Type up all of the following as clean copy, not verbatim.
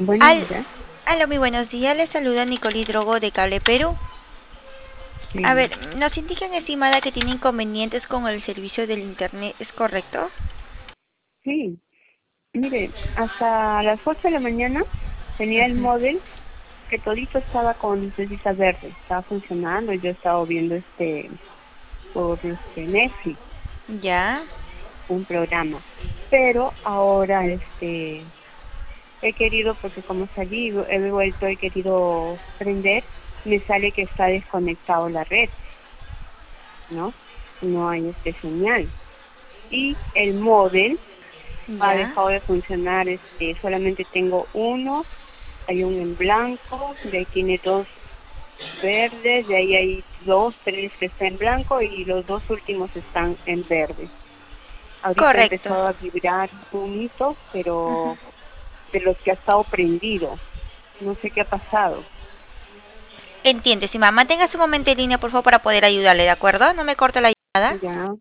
Buenos Al, días. Aló, muy buenos días. Les saluda Nicole Drogo de Cable Perú. A Sí, ver, nos indican, estimada, que tiene inconvenientes con el servicio del internet, ¿es correcto? sí. Mire, hasta las 8 de la mañana tenía el Ujú. módem que todito estaba con lucecita verde, estaba funcionando. Yo estaba viendo por Netflix, Ya. un programa. Pero ahora he querido, porque como salí, he vuelto, he querido prender, me sale que está desconectado la red, ¿no? No hay señal. Y el módem ha Ya. dejado de funcionar, solamente tengo uno, hay uno en blanco, de ahí tiene dos verdes, de ahí hay dos, tres que están en blanco y los dos últimos están en verde. Ahorita ha Correcto. empezado a vibrar un hito, Ujú. pero de los que ha estado prendido, no sé qué ha pasado. Entiendo, estimada. Mantenga su momento en línea, por favor, para poder ayudarle, ¿de acuerdo? No me corte la llamada. Ya,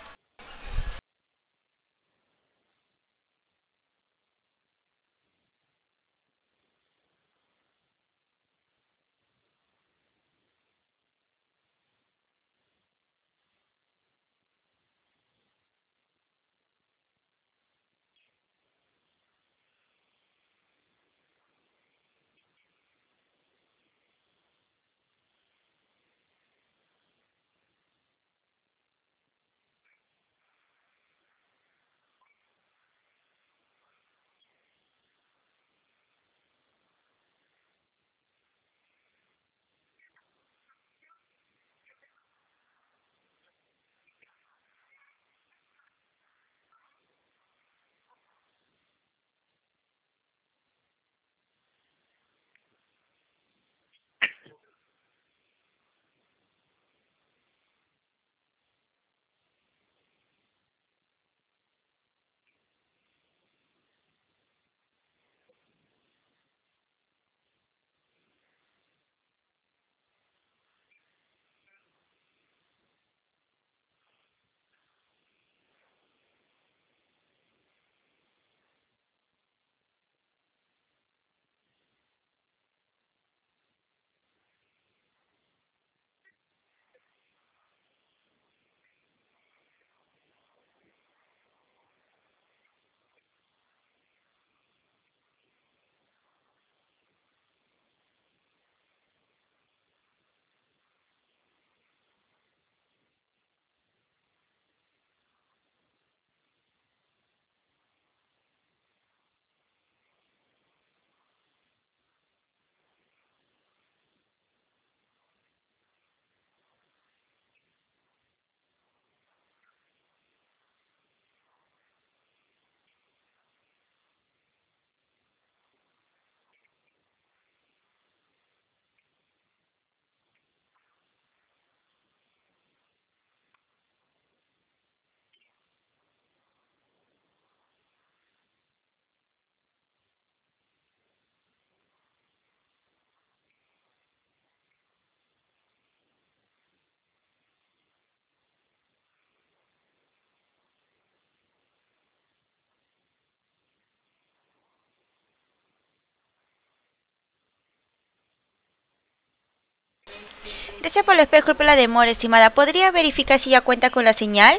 Gracias por disculpe la demora, estimada. ¿Podría verificar si ya cuenta con la señal?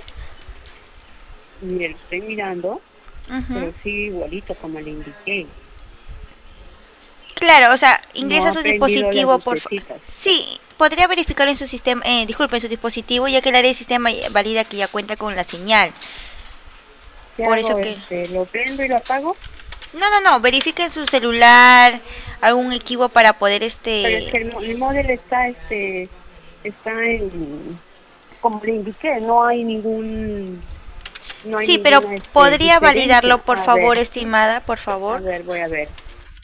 mire, lo estoy mirando, Ujú. pero sigue igualito como le indiqué. Claro, o sea, No ingresa ha su prendido las dispositivo, por lucecitas. Sí, podría verificar en su sistema, disculpe, en su dispositivo, ya que el área de sistema valida que ya cuenta con la señal. ¿Qué Por hago? eso que... ¿Lo prendo y lo apago? No, verifique en su celular algún equipo para poder, Pero es que el modelo está como le indiqué, no hay Sí, pero ninguna podría validarlo, diferencia. por favor, estimada, por favor. Voy a ver.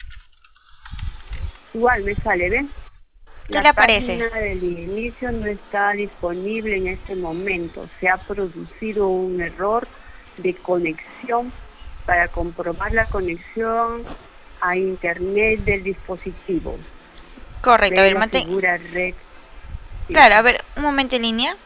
Igual me sale, ¿ven? ¿Qué La le aparece? página del inicio no está disponible en este momento. Se ha producido un error de conexión. Para comprobar la conexión a internet del dispositivo, Correcto, a ve ver, la mantén... figura red. Sí. Claro, a ver, un momento en línea.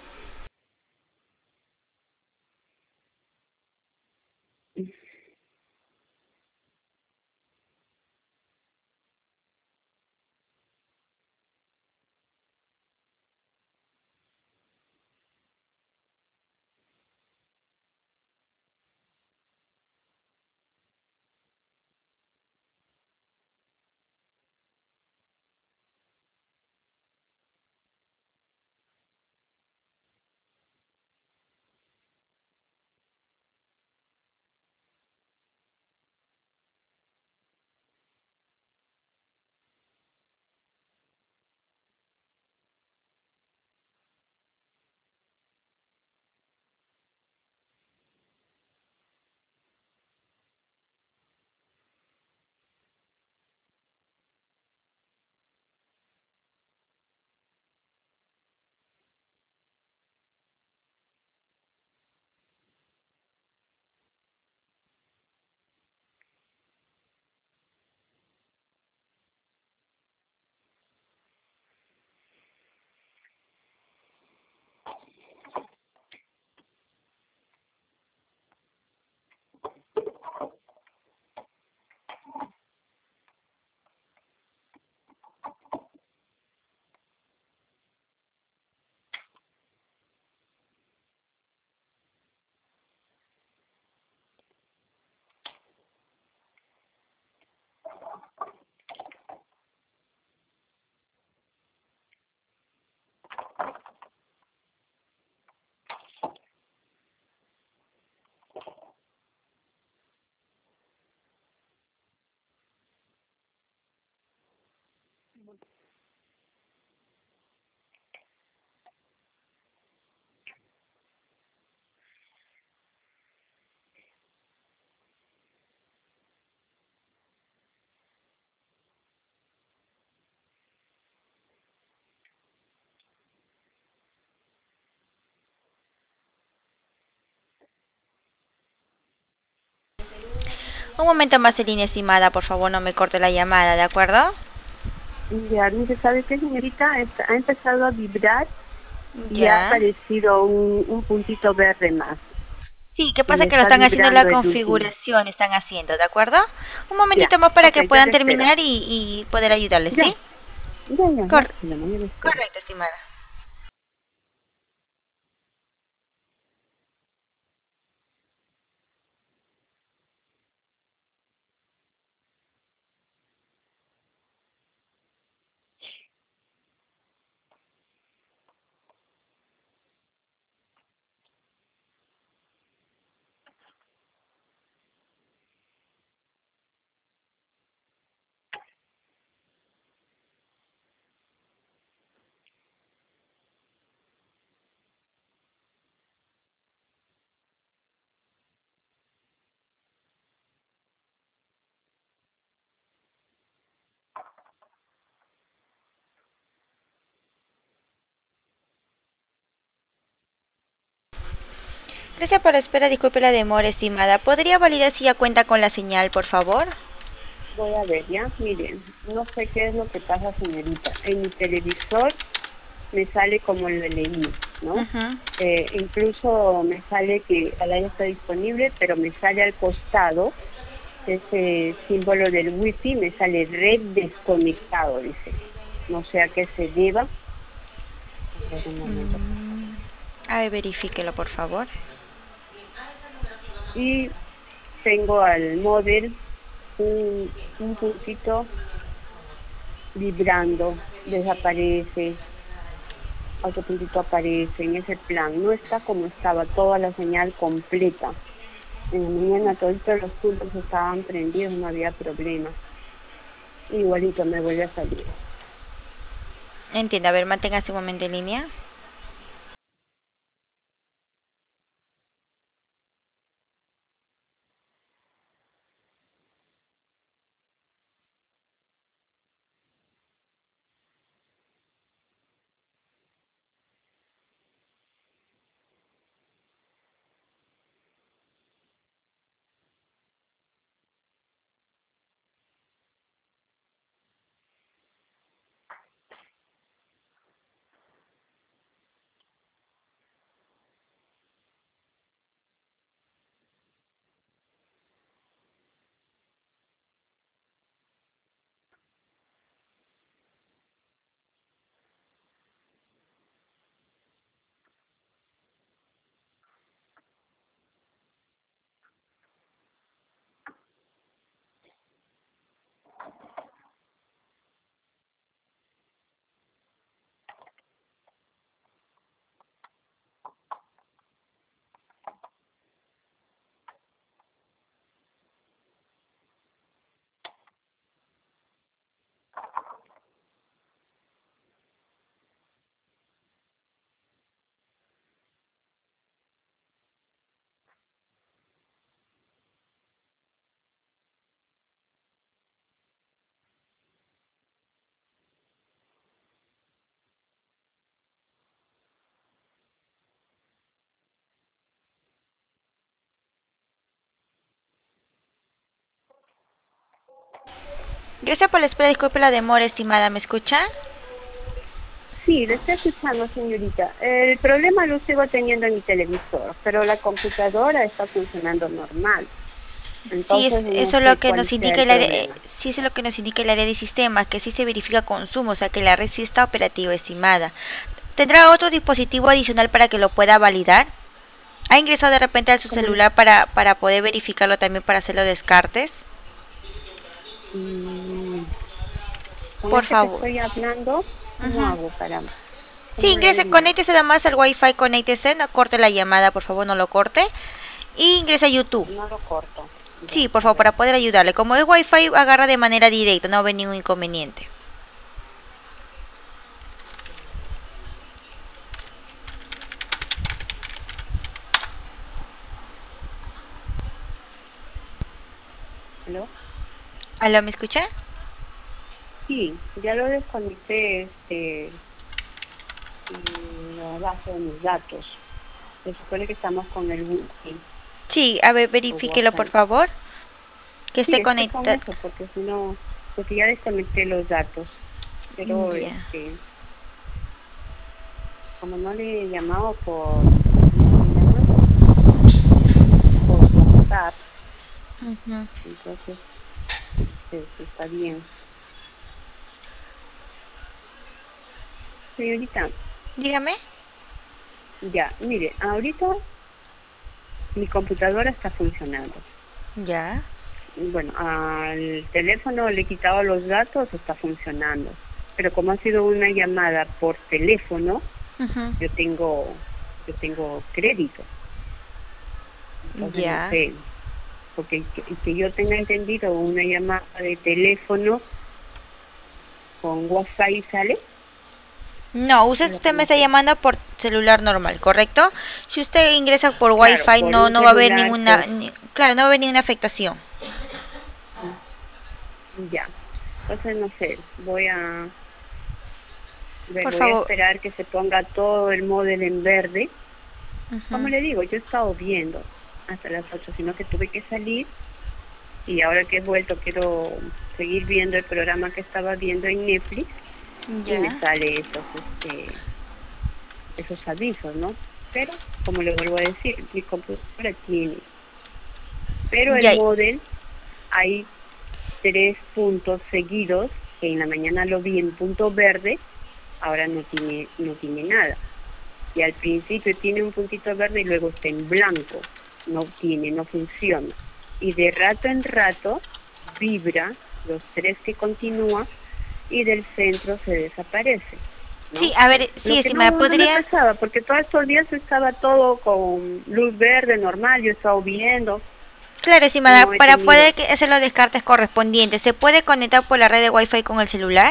Un momento más en línea, estimada, por favor, no me corte la llamada, ¿de acuerdo? Ya, mire, ¿sabe qué, señorita? Ha empezado a vibrar y ha Ya. aparecido un puntito verde más. Sí, ¿qué Y pasa? me Que lo está están haciendo la vibrando el último. configuración, están haciendo, ¿de acuerdo? Un Ya, momentito más para ok, que yo puedan le espero. terminar y poder ayudarles, Ya, ¿sí? ya, no hay Cor- problema, yo le espero. correcto, estimada. Gracias por la espera, disculpe la demora, estimada. ¿Podría validar si ya cuenta con la señal, por favor? Voy a ver, ya, miren, no sé qué es lo que pasa, señorita. En mi televisor me sale como lo leí, ¿no? Ujú. Incluso me sale que al aire está disponible, pero me sale al costado ese símbolo del wifi, me sale red desconectado, dice. No sé a qué se deba. A ver, un momento, por favor. A ver, verifíquelo, por favor. Y tengo al modem un puntito vibrando, desaparece, otro puntito aparece en ese plan. No está como estaba toda la señal completa. En la mañana todos los puntos estaban prendidos, no había problema. Igualito me vuelve a salir. Entiendo, a ver, manténgase un momento en línea. Gracias por la espera, disculpe la demora, estimada, ¿me escucha? Sí, le estoy escuchando, señorita. El problema lo sigo teniendo en mi televisor, pero la computadora está funcionando normal. Sí, Entonces no eso es lo sé que cuál nos sea indica el el área, problema. sí, eso es lo que nos indica el área de sistemas, que sí se verifica consumo, o sea que la red sí está operativa, estimada. ¿Tendrá otro dispositivo adicional para que lo pueda validar? ¿Ha ingresado de repente a su ¿Cómo le- celular para poder verificarlo también para hacer los descartes? mm, con Por este que favor. estoy hablando, ¿cómo Ujú. hago para, Sí, cómo le ingrese, haría? conéctese nada más al Wi-Fi, conéctese, no corte la llamada, por favor, no lo corte. Y ingrese a YouTube. No lo corto. Ya, Sí, por a favor, ver. para poder ayudarle. Como es Wi-Fi, agarra de manera directa, no va a haber ningún inconveniente. ¿Aló? ¿Aló, me escucha? Sí, ya lo desconecté, la base de mis datos. Se supone que estamos con el wifi Sí, a ver, o verifíquelo, por WhatsApp. favor. Que Sí, esté estoy con conectado. eso, porque si no, porque ya desconecté los datos. Pero, Ya. como no le he llamado ¿cómo se llama? Por WhatsApp, Ujú. entonces, está bien. Señorita, Dígame. ya, mire, ahorita mi computadora está funcionando. Ya. Bueno, al teléfono le he quitado los datos, está funcionando. Pero como ha sido una llamada por teléfono, Ujú. yo tengo, yo tengo crédito. Entonces no Ya. sé, porque que yo tenga entendido una llamada de teléfono con Wi-Fi sale, No, es lo que usted me no está sé. llamando por celular normal, ¿correcto? Si usted ingresa por Claro, Wi-Fi, por no, un no va a haber celular, ninguna, claro, no va a haber ninguna afectación. ya. Entonces no sé, Por voy a favor. esperar que se ponga todo el módem en verde. Como Ujú. le digo, yo he estado viendo hasta las 8, sino que tuve que salir y ahora que he vuelto quiero seguir viendo el programa que estaba viendo en Netflix y me Ya. sale esos avisos, ¿no? Pero, como le vuelvo a decir, mi computadora tiene, pero el Ya. módem hay 3 puntos seguidos, que en la mañana lo vi en punto verde, ahora no tiene nada. Y al principio tiene un puntito verde y luego está en blanco, no funciona. Y de rato en rato vibra los 3 que continúa y del centro se desaparece, Sí, ¿no? a ver, Lo sí, que estimada, no me podría. pasaba, porque todos estos días estaba todo con luz verde normal, yo estaba viendo, Claro, estimada, no he para tenido poder hacer los descartes correspondientes, ¿se puede conectar por la red de Wi-Fi con el celular?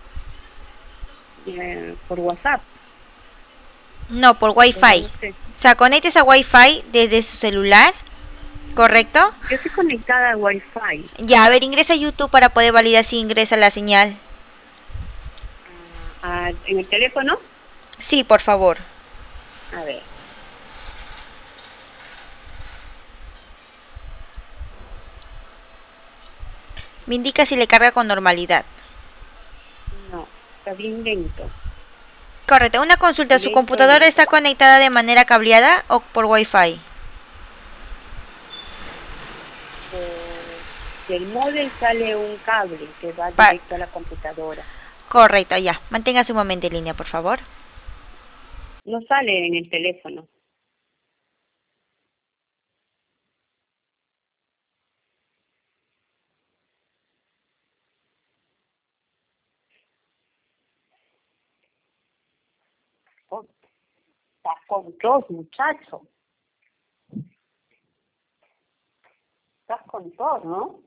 por WhatsApp, No, por entonces Wi-Fi. no sé. O sea, conectes a Wi-Fi desde su celular, ¿correcto? Yo estoy conectada a Wi-Fi. Ya, a ver, ingresa a YouTube para poder validar si ingresa la señal. En el teléfono, Sí, por favor. a ver, Me indica si le carga con normalidad. no, está bien lento, Correcto, una consulta, ¿su lento, computadora lento. está conectada de manera cableada o por Wi-Fi? Del módem sale un cable que va Pa- directo a la computadora. Correcto, ya. Manténgase un momento en línea, por favor. No sale en el teléfono. Oh, estás con tos, muchacho. Estás con tos, ¿no?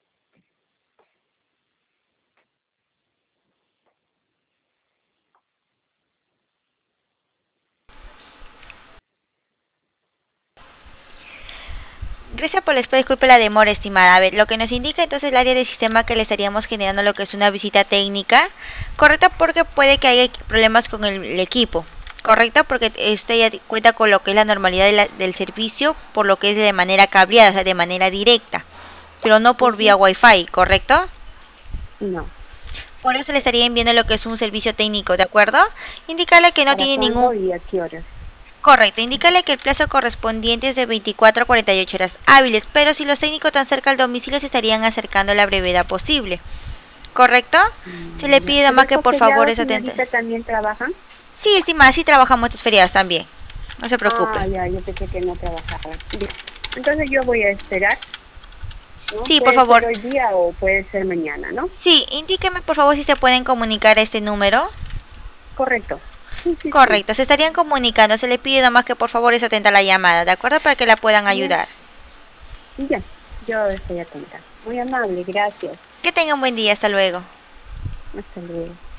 Gracias por la espera, disculpe la demora, estimada. A ver, lo que nos indica entonces el área de sistema que le estaríamos generando lo que es una visita técnica, correcta porque puede que haya problemas con el equipo, correcta porque este ya cuenta con lo que es la normalidad del servicio, por lo que es de manera cableada, o sea, de manera directa, pero no por vía Ujú. Wi-Fi, ¿correcto? No. Por eso le estaría enviando lo que es un servicio técnico, ¿de acuerdo? Indicarle que no ¿Para tiene cuándo ningún. y a qué horas? Correcto, indícale que el plazo correspondiente es de 24 a 48 horas hábiles, pero si los técnicos están cerca al domicilio se estarían acercando a la brevedad posible. ¿Correcto? Se le Ya. pide ¿Pero más que estos por favor feriados, es atenta. señorita, también trabajan? Sí, estimada, sí trabajamos estas feriadas también. No se preocupe. Ah, ya, yo pensé que no trabajaban. Ya. Entonces yo voy a esperar, ¿no? Sí, por Puede ser favor. hoy día o puede ser mañana, ¿no? Sí, indíqueme por favor si se pueden comunicar a este número. Correcto. Sí, sí, sí. Correcto, se estarían comunicando. Se le pide nada más que por favor es atenta a la llamada, ¿de acuerdo? Para que la puedan Ya, ayudar. ya. Yo estoy atenta. Muy amable, gracias. Que tengan un buen día, hasta luego. Hasta luego.